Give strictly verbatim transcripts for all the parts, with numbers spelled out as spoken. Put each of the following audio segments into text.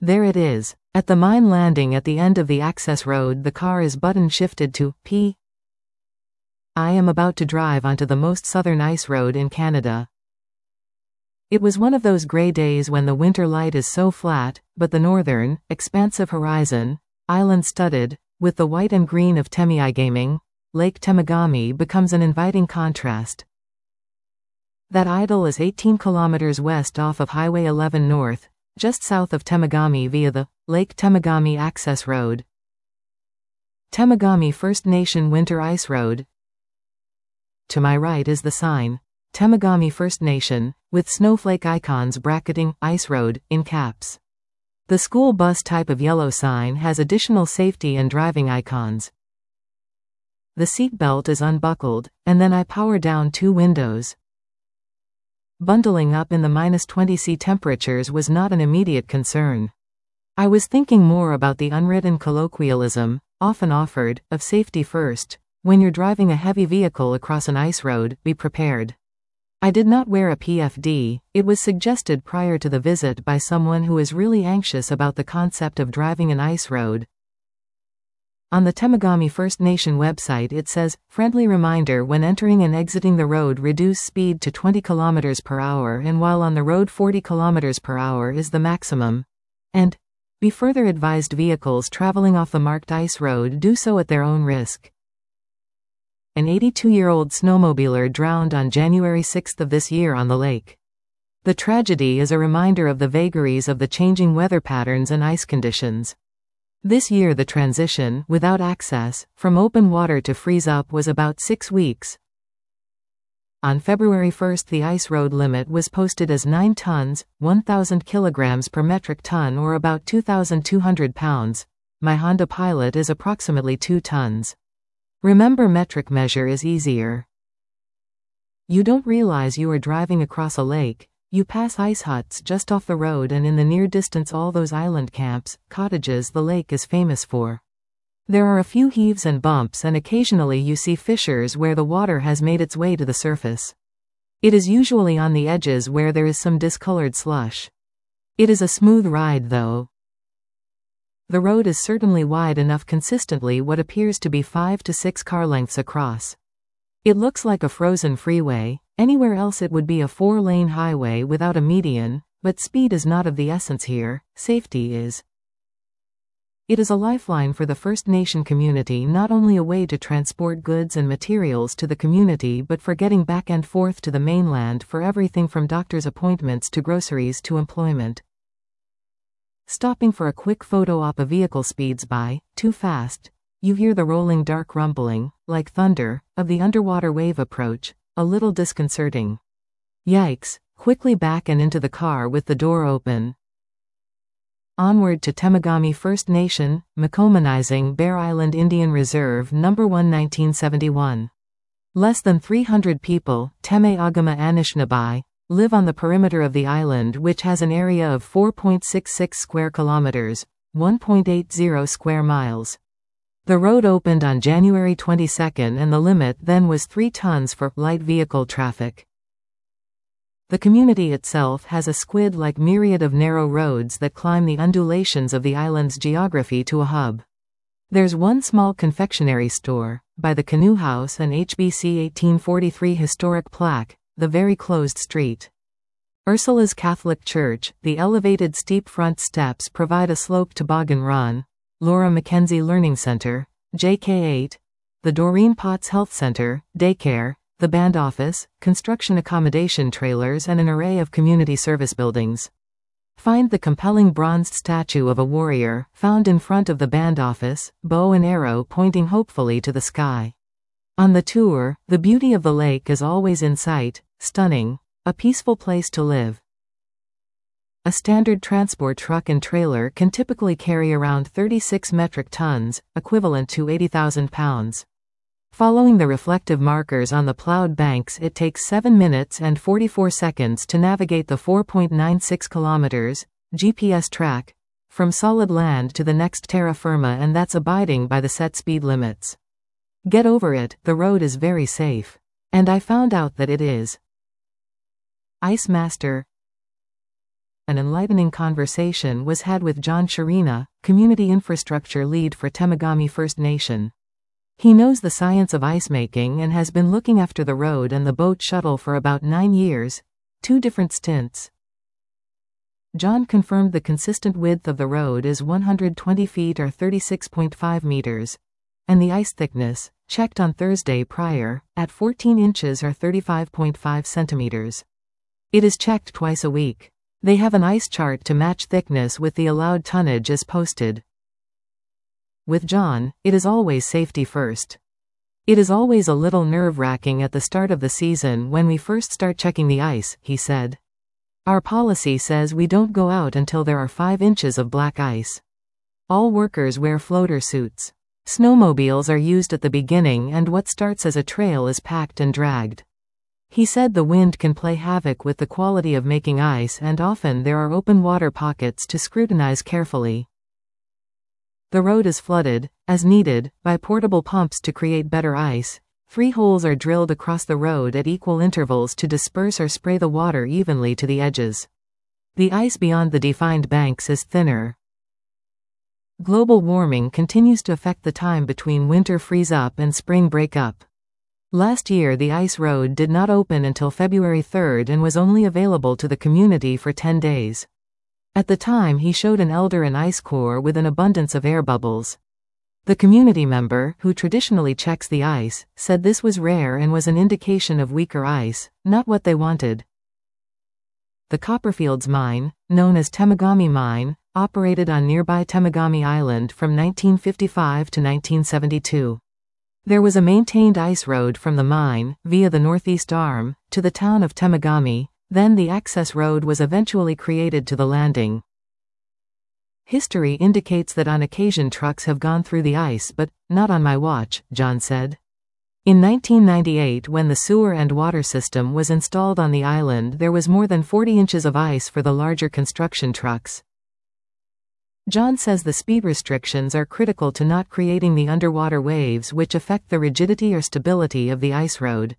There it is. At the mine landing at the end of the access road, the car is button shifted to P. I am about to drive onto the most southern ice road in Canada. It was one of those gray days when the winter light is so flat, but the northern, expansive horizon, island-studded, with the white and green of Temiigaming, Lake Temagami becomes an inviting contrast. That idol is eighteen kilometers west off of Highway eleven North, just south of Temagami via the Lake Temagami Access Road. Temagami First Nation Winter Ice Road. To my right is the sign, Temagami First Nation, with snowflake icons bracketing Ice Road in caps. The school bus type of yellow sign has additional safety and driving icons. The seat belt is unbuckled, and then I power down two windows. Bundling up in the minus twenty C temperatures was not an immediate concern. I was thinking more about the unwritten colloquialism, often offered, of safety first. When you're driving a heavy vehicle across an ice road, be prepared. I did not wear a P F D, it was suggested prior to the visit by someone who is really anxious about the concept of driving an ice road. On the Temagami First Nation website it says, friendly reminder when entering and exiting the road reduce speed to twenty kilometers per hour and while on the road forty kilometers per hour is the maximum. And, be further advised vehicles traveling off the marked ice road do so at their own risk. An eighty-two-year-old snowmobiler drowned on January sixth of this year on the lake. The tragedy is a reminder of the vagaries of the changing weather patterns and ice conditions. This year the transition, without access, from open water to freeze up was about six weeks. On February first the ice road limit was posted as nine tons, one thousand kilograms per metric ton or about two thousand two hundred pounds. My Honda Pilot is approximately two tons. Remember, metric measure is easier. You don't realize you are driving across a lake. You pass ice huts just off the road and in the near distance all those island camps, cottages the lake is famous for. There are a few heaves and bumps and occasionally you see fissures where the water has made its way to the surface. It is usually on the edges where there is some discolored slush. It is a smooth ride though. The road is certainly wide enough, consistently what appears to be five to six car lengths across. It looks like a frozen freeway. Anywhere else it would be a four-lane highway without a median, but speed is not of the essence here, safety is. It is a lifeline for the First Nation community, not only a way to transport goods and materials to the community but for getting back and forth to the mainland for everything from doctor's appointments to groceries to employment. Stopping for a quick photo op, a vehicle speeds by, too fast. You hear the rolling dark rumbling, like thunder, of the underwater wave approach, a little disconcerting. Yikes, quickly back and into the car with the door open. Onward to Temagami First Nation, Makomanizing Bear Island Indian Reserve number one nineteen seventy-one. Less than three hundred people, Teme-Agama Anishinaabe, live on the perimeter of the island, which has an area of four point six six square kilometers, one point eight zero square miles. The road opened on January twenty-second and the limit then was three tons for light vehicle traffic. The community itself has a squid-like myriad of narrow roads that climb the undulations of the island's geography to a hub. There's one small confectionery store, by the Canoe House and H B C eighteen forty-three historic plaque, the very closed street. Ursula's Catholic Church, the elevated steep front steps provide a slope toboggan run. Laura Mackenzie Learning Center, J K eight, the Doreen Potts Health Center, daycare, the band office, construction accommodation trailers and an array of community service buildings. Find the compelling bronzed statue of a warrior, found in front of the band office, bow and arrow pointing hopefully to the sky. On the tour, the beauty of the lake is always in sight, stunning, a peaceful place to live. A standard transport truck and trailer can typically carry around thirty-six metric tons, equivalent to eighty thousand pounds. Following the reflective markers on the plowed banks, it takes seven minutes and forty-four seconds to navigate the four point nine six kilometers G P S track from solid land to the next terra firma, and that's abiding by the set speed limits. Get over it, the road is very safe. And I found out that it is. Ice Master an enlightening conversation was had with John Sharina, Community Infrastructure Lead for Temagami First Nation. He knows the science of ice making and has been looking after the road and the boat shuttle for about nine years, two different stints. John confirmed the consistent width of the road is one hundred twenty feet or thirty-six point five meters, and the ice thickness, checked on Thursday prior, at fourteen inches or thirty-five point five centimeters. It is checked twice a week. They have an ice chart to match thickness with the allowed tonnage as posted. With John, it is always safety first. It is always a little nerve-wracking at the start of the season when we first start checking the ice, he said. Our policy says we don't go out until there are five inches of black ice. All workers wear floater suits. Snowmobiles are used at the beginning and what starts as a trail is packed and dragged. He said the wind can play havoc with the quality of making ice and often there are open water pockets to scrutinize carefully. The road is flooded, as needed, by portable pumps to create better ice. Three holes are drilled across the road at equal intervals to disperse or spray the water evenly to the edges. The ice beyond the defined banks is thinner. Global warming continues to affect the time between winter freeze-up and spring break-up. Last year the ice road did not open until February third and was only available to the community for ten days. At the time he showed an elder an ice core with an abundance of air bubbles. The community member, who traditionally checks the ice, said this was rare and was an indication of weaker ice, not what they wanted. The Copperfields Mine, known as Temagami Mine, operated on nearby Temagami Island from nineteen fifty-five to nineteen seventy-two. There was a maintained ice road from the mine, via the northeast arm, to the town of Temagami, then the access road was eventually created to the landing. History indicates that on occasion trucks have gone through the ice but, not on my watch, John said. In nineteen ninety-eight when the sewer and water system was installed on the island there was more than forty inches of ice for the larger construction trucks. John says the speed restrictions are critical to not creating the underwater waves which affect the rigidity or stability of the ice road.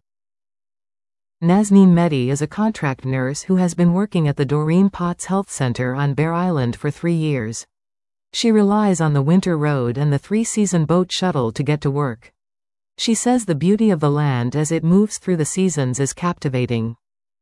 Nazneen Mehdi is a contract nurse who has been working at the Doreen Potts Health Center on Bear Island for three years. She relies on the winter road and the three-season boat shuttle to get to work. She says the beauty of the land as it moves through the seasons is captivating.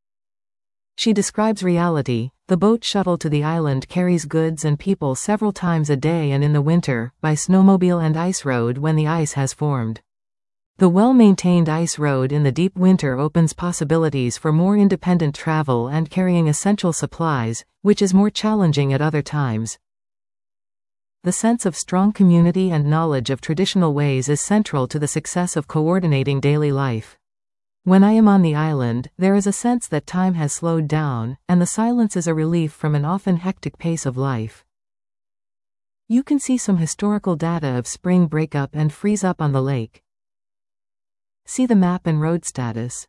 She describes reality. The boat shuttle to the island carries goods and people several times a day and in the winter, by snowmobile and ice road when the ice has formed. The well-maintained ice road in the deep winter opens possibilities for more independent travel and carrying essential supplies, which is more challenging at other times. The sense of strong community and knowledge of traditional ways is central to the success of coordinating daily life. When I am on the island, there is a sense that time has slowed down, and the silence is a relief from an often hectic pace of life. You can see some historical data of spring breakup and freeze up on the lake. See the map and road status.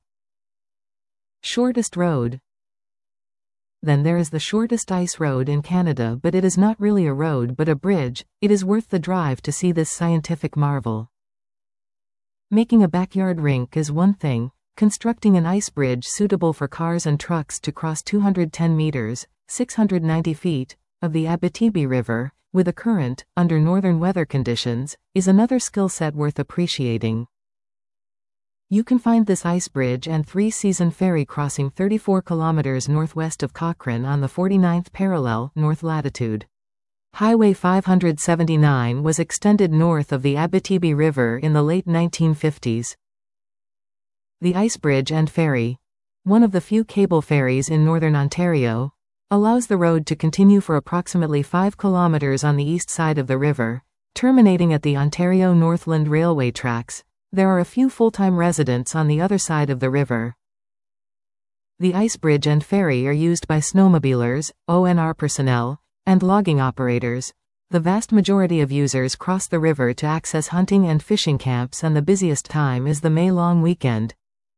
Shortest road. Then there is the shortest ice road in Canada, but it is not really a road but a bridge. It is worth the drive to see this scientific marvel. Making a backyard rink is one thing. Constructing an ice bridge suitable for cars and trucks to cross two hundred ten meters, six hundred ninety feet, of the Abitibi River, with a current, under northern weather conditions, is another skill set worth appreciating. You can find this ice bridge and three-season ferry crossing thirty-four kilometers northwest of Cochrane on the forty-ninth parallel, north latitude. Highway five seventy-nine was extended north of the Abitibi River in the late nineteen fifties. The ice bridge and ferry, one of the few cable ferries in northern Ontario, allows the road to continue for approximately five kilometers on the east side of the river, terminating at the Ontario Northland Railway tracks. There are a few full-time residents on the other side of the river. The ice bridge and ferry are used by snowmobilers, O N R personnel, and logging operators. The vast majority of users cross the river to access hunting and fishing camps, and the busiest time is the May long weekend.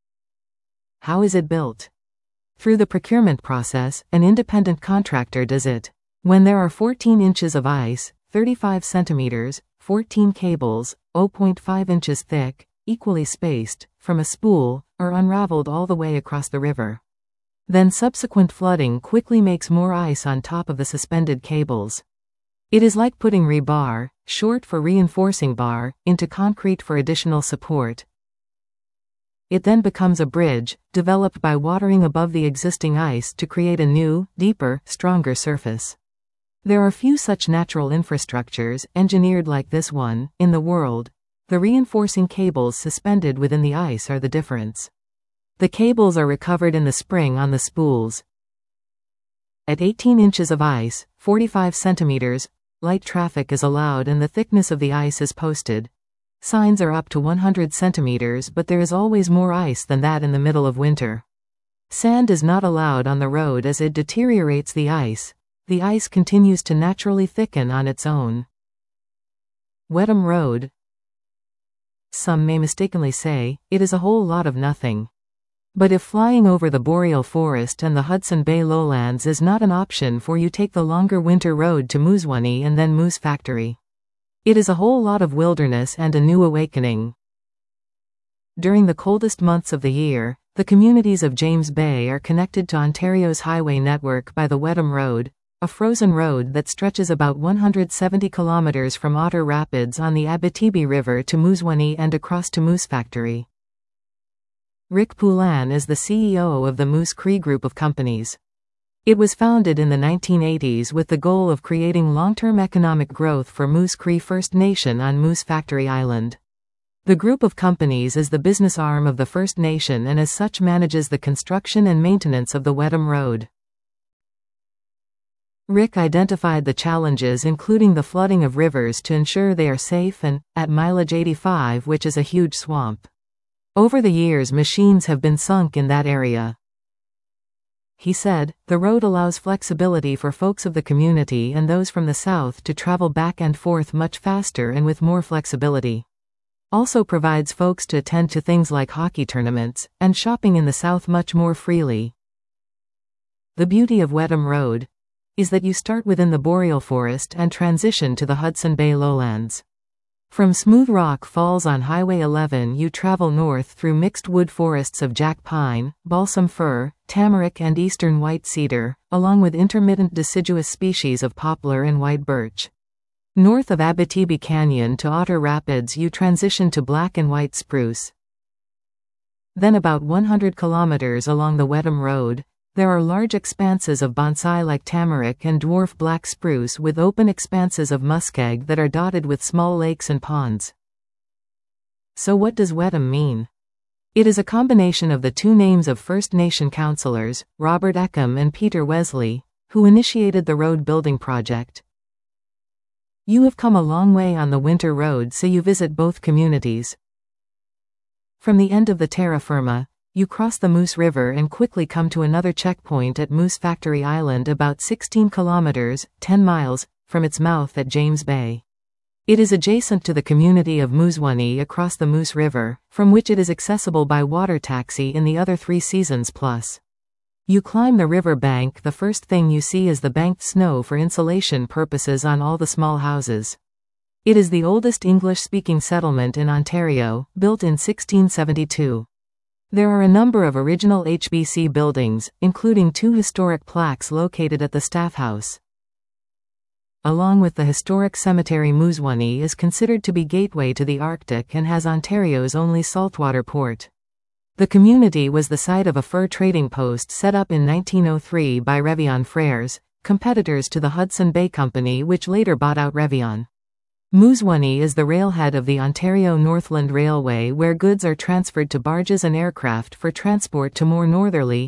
How is it built? Through the procurement process, an independent contractor does it. When there are fourteen inches of ice, thirty-five centimeters, fourteen cables, zero point five inches thick, equally spaced, from a spool, are unraveled all the way across the river. Then subsequent flooding quickly makes more ice on top of the suspended cables. It is like putting rebar, short for reinforcing bar, into concrete for additional support. It then becomes a bridge, developed by watering above the existing ice to create a new, deeper, stronger surface. There are few such natural infrastructures, engineered like this one, in the world. The reinforcing cables suspended within the ice are the difference. The cables are recovered in the spring on the spools. At eighteen inches of ice, forty-five centimeters, light traffic is allowed and the thickness of the ice is posted. Signs are up to one hundred centimeters, but there is always more ice than that in the middle of winter. Sand is not allowed on the road as it deteriorates the ice. The ice continues to naturally thicken on its own. Wedham Road. Some may mistakenly say, it is a whole lot of nothing. But if flying over the boreal forest and the Hudson Bay lowlands is not an option for you, take the longer winter road to Moosonee and then Moose Factory. It is a whole lot of wilderness and a new awakening. During the coldest months of the year, the communities of James Bay are connected to Ontario's highway network by the Wedham Road, a frozen road that stretches about one hundred seventy kilometers from Otter Rapids on the Abitibi River to Moosonee and across to Moose Factory. Rick Poulin is the C E O of the Moose Cree Group of companies. It was founded in the nineteen eighties with the goal of creating long-term economic growth for Moose Cree First Nation on Moose Factory Island. The group of companies is the business arm of the First Nation and as such manages the construction and maintenance of the Wedham Road. Rick identified the challenges including the flooding of rivers to ensure they are safe and, at mileage eighty-five, which is a huge swamp. Over the years machines have been sunk in that area. He said, the road allows flexibility for folks of the community and those from the south to travel back and forth much faster and with more flexibility. Also provides folks to attend to things like hockey tournaments, and shopping in the south much more freely. The beauty of Wedham Road is that you start within the boreal forest and transition to the Hudson Bay lowlands. From Smooth Rock Falls on Highway eleven you travel north through mixed wood forests of jack pine, balsam fir, tamarack and eastern white cedar, along with intermittent deciduous species of poplar and white birch. North of Abitibi Canyon to Otter Rapids you transition to black and white spruce. Then about one hundred kilometers along the Wedham Road, there are large expanses of bonsai like tamarack and dwarf black spruce with open expanses of muskeg that are dotted with small lakes and ponds. So what does Wedham mean? It is a combination of the two names of First Nation councillors, Robert Eckham and Peter Wesley, who initiated the road building project. You have come a long way on the winter road, so you visit both communities. From the end of the terra firma, you cross the Moose River and quickly come to another checkpoint at Moose Factory Island about sixteen kilometers, ten miles, from its mouth at James Bay. It is adjacent to the community of Moosonee across the Moose River, from which it is accessible by water taxi in the other three seasons plus. You climb the river bank. The first thing you see is the banked snow for insulation purposes on all the small houses. It is the oldest English-speaking settlement in Ontario, built in sixteen seventy-two. There are a number of original H B C buildings, including two historic plaques located at the Staff House. Along with the historic cemetery, Moosonee is considered to be gateway to the Arctic and has Ontario's only saltwater port. The community was the site of a fur trading post set up in nineteen oh three by Revion Frères, competitors to the Hudson Bay Company, which later bought out Revion. Moosonee is the railhead of the Ontario Northland Railway, where goods are transferred to barges and aircraft for transport to more northerly.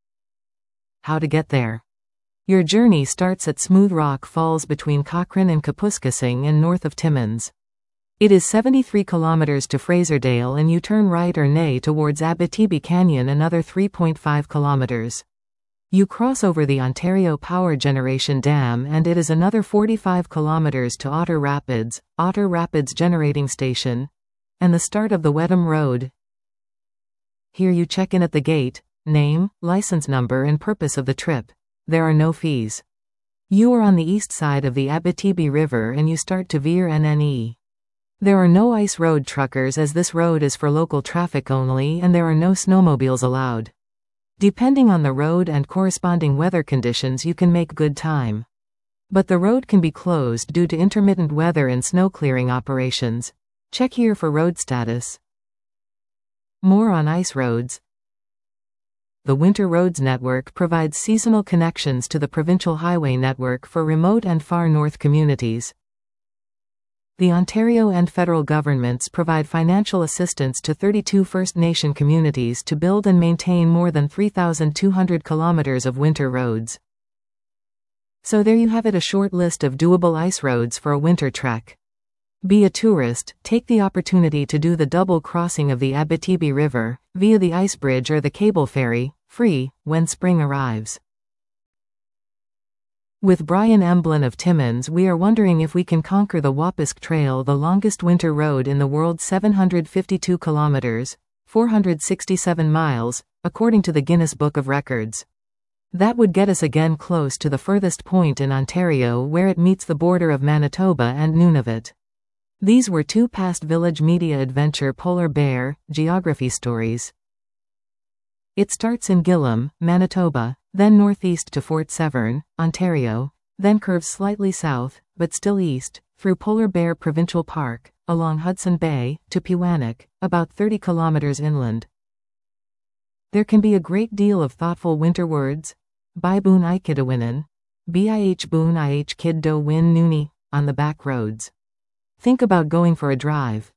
How to get there? Your journey starts at Smooth Rock Falls between Cochrane and Kapuskasing and north of Timmins. It is seventy-three kilometers to Fraservale and you turn right or nay towards Abitibi Canyon another three point five kilometers. You cross over the Ontario Power Generation Dam and it is another forty-five kilometers to Otter Rapids, Otter Rapids Generating Station, and the start of the Wedham Road. Here you check in at the gate, name, license number and purpose of the trip. There are no fees. You are on the east side of the Abitibi River and you start to veer N N E. There are no ice road truckers as this road is for local traffic only and there are no snowmobiles allowed. Depending on the road and corresponding weather conditions, you can make good time. But the road can be closed due to intermittent weather and snow clearing operations. Check here for road status. More on ice roads. The Winter Roads Network provides seasonal connections to the provincial highway network for remote and far north communities. The Ontario and federal governments provide financial assistance to thirty-two First Nation communities to build and maintain more than three thousand two hundred kilometers of winter roads. So there you have it, a short list of doable ice roads for a winter trek. Be a tourist, take the opportunity to do the double crossing of the Abitibi River, via the ice bridge or the cable ferry, free, when spring arrives. With Brian Emblin of Timmins, we are wondering if we can conquer the Wapisk Trail, the longest winter road in the world, seven hundred fifty-two kilometers, four hundred sixty-seven miles, according to the Guinness Book of Records. That would get us again close to the furthest point in Ontario, where it meets the border of Manitoba and Nunavut. These were two past Village Media Adventure Polar Bear geography stories. It starts in Gillam, Manitoba, then northeast to Fort Severn, Ontario, then curves slightly south, but still east, through Polar Bear Provincial Park, along Hudson Bay, to Pewanak, about thirty kilometers inland. There can be a great deal of thoughtful winter words. Bye boon I kidawinin, bih boon ih kid do win nooni, on the back roads. Think about going for a drive.